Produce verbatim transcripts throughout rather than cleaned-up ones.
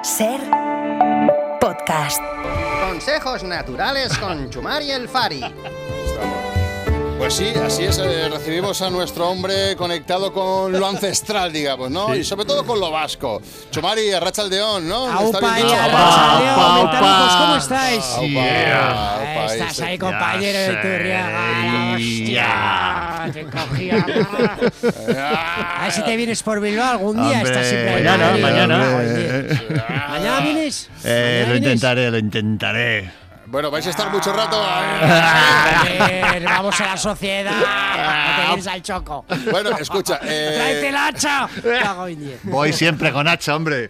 Ser podcast. Consejos naturales con Chumari el Fari. Pues sí, así es, eh, recibimos a nuestro hombre conectado con lo ancestral, digamos, ¿no? Sí. Y sobre todo con lo vasco. Chumari, Arratsaldeon, ¿no? Aupa, Arratsaldeon, metálicos, ¿cómo estáis? Aupa, yeah. Aupa, Estás ese. ahí, compañero de Turriaga, hostia, te cogía. A ver si te vienes por Bilbao algún día. Hombre, Estás siempre mañana, ahí, mañana. eh, ¿Mañana vienes? Eh, ¿Mañana lo vienes? intentaré, lo intentaré. Bueno, vais a estar mucho rato. A ver, vamos a la sociedad. No te vienes al choco. Bueno, escucha. Eh... ¡Tráete el hacha! Cago en diez. Voy siempre con hacha, hombre.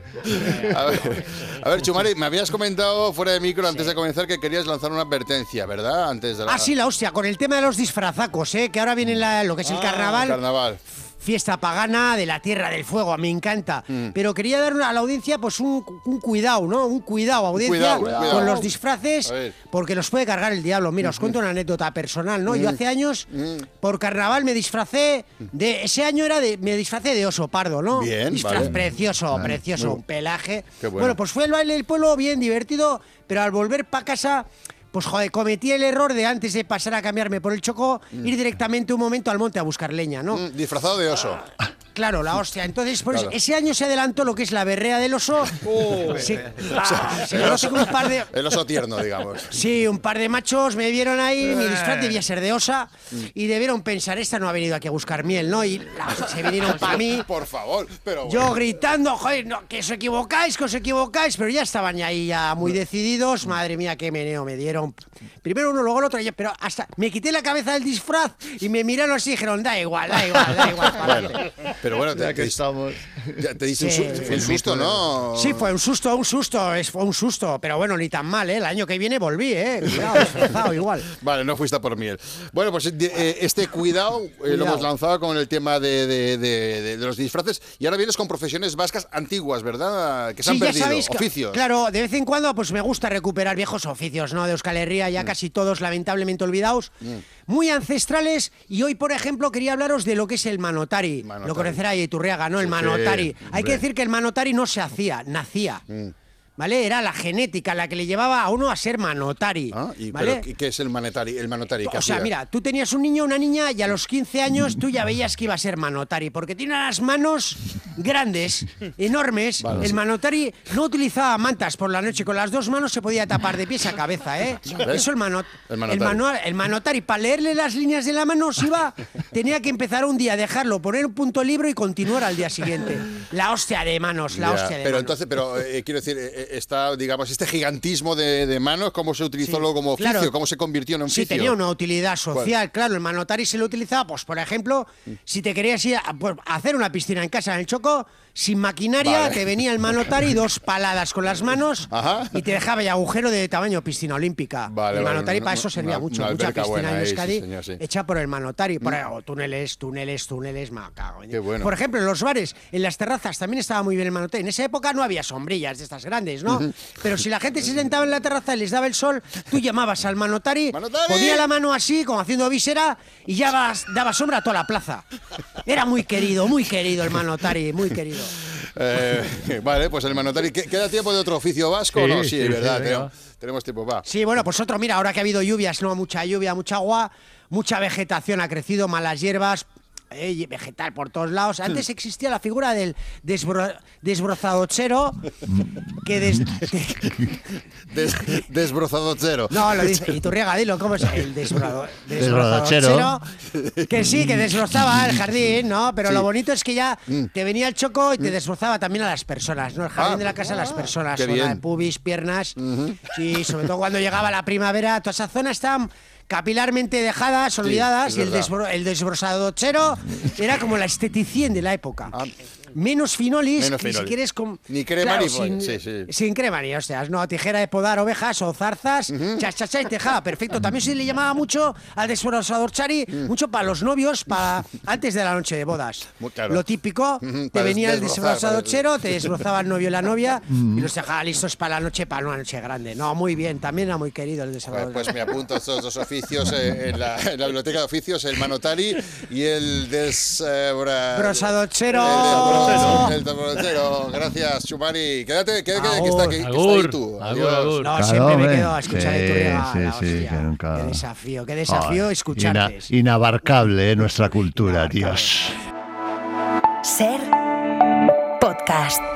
A ver, a ver, Chumari, me habías comentado fuera de micro antes de comenzar que querías lanzar una advertencia, ¿verdad? Antes de la... Ah, sí, la hostia, con el tema de los disfrazacos, ¿eh? Que ahora viene la- lo que es el Ah, carnaval. Carnaval. Fiesta pagana de la Tierra del Fuego, me encanta. Mm. Pero quería dar a la audiencia pues un, un cuidado, ¿no? Un cuidado, audiencia, cuidado, cuidado. con los disfraces, porque los puede cargar el diablo. Mira, os cuento una anécdota personal, ¿no? Yo hace años, por carnaval, me disfracé de... Ese año era de... Me disfracé de oso pardo, ¿no? Bien, Disfraz vale. precioso, Vale, precioso, muy- un pelaje. Qué bueno. Bueno, pues fue el baile del pueblo bien divertido, pero al volver para casa... Pues joder, cometí el error de antes de pasar a cambiarme por el choco, mm. ir directamente un momento al monte a buscar leña, ¿no? Mm, disfrazado de oso. Claro, la hostia. Entonces, por Claro. eso, ese año se adelantó lo que es la berrea del oso. Oh. Se, ah, se conoce como un par de... El oso tierno, digamos. Sí, un par de machos me vieron ahí, mi disfraz debía ser de osa, y debieron pensar, esta no ha venido aquí a buscar miel, ¿no? Y la- se vinieron para mí. Por favor, pero Yo bueno. gritando, joder, no, que os equivocáis, que os equivocáis, pero ya estaban ahí ya muy decididos. Madre mía, qué meneo me dieron. Primero uno, luego el otro, pero hasta me quité la cabeza del disfraz y me miraron así y dijeron, da igual, da igual, da igual. para Bueno, adelante". pero bueno, te, Ya que te, estamos. ya te diste Sí. un, su- fue un susto, ¿no? Sí, fue un susto, un susto, es, fue un susto, pero bueno, ni tan mal, ¿eh? El año que viene volví, ¿eh? Cuidado, disfrazado igual. Vale, no fuiste a por miel. Bueno, pues eh, este cuidado, eh, lo Cuidado. hemos lanzado con el tema de, de- de- de- de los disfraces y ahora vienes con profesiones vascas antiguas, ¿verdad? Que se han Sí, ya perdido, sabéis que- oficios. claro, de vez en cuando pues me gusta recuperar viejos oficios, ¿no? De Euskal Herria, ya casi todos lamentablemente olvidados, muy ancestrales, y hoy, por ejemplo, quería hablaros de lo que es el manotari. Manotari. Lo conocerá Iturriaga, ¿no? El Sí, manotari. sí, Hay hombre. que decir que el manotari no se hacía, nacía. ¿Vale? Era la genética la que le llevaba a uno a ser manotari. Ah, y, ¿vale? pero, ¿y ¿qué es el manotari? El manotari ¿qué O sea, hacía? mira, tú tenías un niño o una niña y a los quince años tú ya veías que iba a ser manotari, porque tiene las manos grandes, enormes. Vale, el sí. manotari no utilizaba mantas por la noche, con las dos manos se podía tapar de pies a cabeza, ¿eh? ¿Ves? Eso el, mano- El el, manotari. manual- el manotari, para leerle las líneas de la mano, se iba, tenía que empezar un día, dejarlo, poner un punto libro y continuar al día siguiente. La hostia de manos, la Ya, hostia de pero manos. entonces, pero eh, quiero decir, eh, está, digamos, este gigantismo de, de manos, ¿cómo se utilizó Sí, luego como oficio? claro. ¿Cómo se convirtió en un Sí, oficio? tenía una utilidad social, claro. El manotari se lo utilizaba, pues, por ejemplo, si te querías ir a, pues, a hacer una piscina en casa en el Choco, sin maquinaria, Vale. te venía el manotari, dos paladas con las manos, Ajá. y te dejaba ya agujero de tamaño piscina olímpica. Vale, el vale, manotari una- para eso servía una- mucho, una mucha alberca piscina buena en ahí, sí, Euskadi, señor, sí. hecha por el manotari. Por ahí, oh, túneles, túneles, túneles, me cago en Qué bueno. Por ejemplo, en los bares, en las terrazas, también estaba muy bien el manotari. En esa época no había sombrillas de estas grandes, ¿no? Pero si la gente se sentaba en la terraza y les daba el sol, tú llamabas al manotari, ¡Manotari! ponía la mano así, como haciendo víscera, y ya vas- daba sombra a toda la plaza. Era muy querido, muy querido el manotari, muy querido. Eh, vale, pues el manotari. ¿Qué- ¿Queda tiempo de otro oficio vasco o Sí, no? Sí, sí, es sí, verdad. venga, tenemos, va. tenemos tiempo, va. Sí, bueno, pues otro, mira, ahora que ha habido lluvias, ¿no? Mucha lluvia, mucha agua, mucha vegetación ha crecido, malas hierbas, eh, vegetal por todos lados. Antes existía la figura del desbro, desbrozadochero, que des, Des- desbrozado cero. no, lo dice Iturriaga, dilo, ¿cómo es? El desbro, Desbrozadochero. desbrozadochero, que sí, que desbrozaba el jardín, ¿no? Pero Sí. lo bonito es que ya te venía el choco y te desbrozaba también a las personas, ¿no? El jardín Ah, de la casa a las personas, qué zona bien. de pubis, piernas, sí, sobre todo cuando llegaba la primavera, toda esa zona está capilarmente dejadas, olvidadas, es y el, verdad. desbro, el desbrozadochero era como la esteticien de la época. Ah. Menos finolis, Menos ni finolis. siquiera es con... Ni crema claro, ni sin, pollo, sí, sí. sin crema ni hostias, no, tijera de podar ovejas o zarzas, chas, chas, chas, y tejada, perfecto. También se le llamaba mucho al desbrosador chari, mucho para los novios, para antes de la noche de bodas. Muy claro. Lo típico, Ujú, te para venía el desbrozar, desbrosador para- chero, te desbrozaba el novio y la novia, y los dejaba listos para la noche, para una noche grande. No, muy bien, también era muy querido el Pues, desbrosador. pues me apunto estos dos oficios eh, en, la, en la biblioteca de oficios, el manotari y el desbrosador Brosadochero. El Chao. El torronchero. Gracias, Chumari. Quédate, quédate, que Agur. está aquí, que está ahí Agur. tú. Agur, Adiós. agur. No, Claro, siempre me hombre. quedo a escuchar Sí, de tu regala, sí, sí, hostia. que nunca- Qué desafío, qué desafío Joder, escucharte. ina- inabarcable, eh, nuestra cultura, Inabarcable. Dios. Ser podcast.